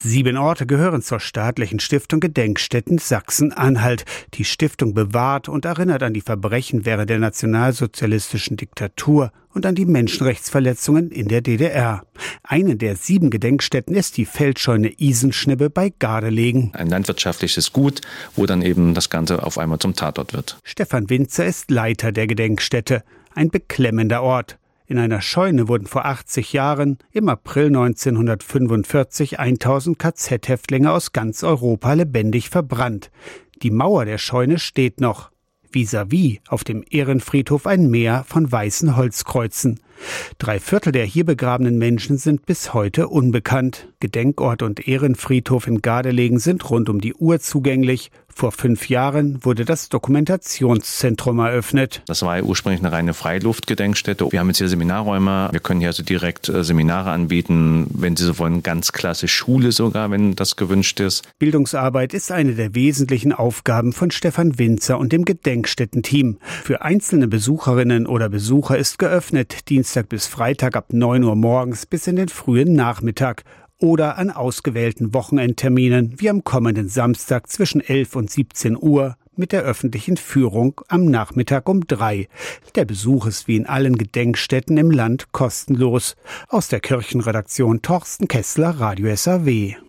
7 Orte gehören zur staatlichen Stiftung Gedenkstätten Sachsen-Anhalt. Die Stiftung bewahrt und erinnert an die Verbrechen während der nationalsozialistischen Diktatur und an die Menschenrechtsverletzungen in der DDR. Eine der 7 Gedenkstätten ist die Feldscheune Isenschnibbe bei Gardelegen. Ein landwirtschaftliches Gut, wo dann eben das Ganze auf einmal zum Tatort wird. Stefan Winzer ist Leiter der Gedenkstätte. Ein beklemmender Ort. In einer Scheune wurden vor 80 Jahren, im April 1945, 1000 KZ-Häftlinge aus ganz Europa lebendig verbrannt. Die Mauer der Scheune steht noch. Vis-à-vis auf dem Ehrenfriedhof ein Meer von weißen Holzkreuzen. 3/4 der hier begrabenen Menschen sind bis heute unbekannt. Gedenkort und Ehrenfriedhof in Gardelegen sind rund um die Uhr zugänglich. Vor 5 Jahren wurde das Dokumentationszentrum eröffnet. Das war ja ursprünglich eine reine Freiluftgedenkstätte. Wir haben jetzt hier Seminarräume. Wir können hier also direkt Seminare anbieten, wenn Sie so wollen, ganz klassisch Schule sogar, wenn das gewünscht ist. Bildungsarbeit ist eine der wesentlichen Aufgaben von Stefan Winzer und dem Gedenkstättenteam. Für einzelne Besucherinnen oder Besucher ist geöffnet, Dienstag bis Freitag ab 9 Uhr morgens bis in den frühen Nachmittag. Oder an ausgewählten Wochenendterminen wie am kommenden Samstag zwischen 11 und 17 Uhr mit der öffentlichen Führung am Nachmittag um 3. Der Besuch ist wie in allen Gedenkstätten im Land kostenlos. Aus der Kirchenredaktion Torsten Kessler, Radio SAW.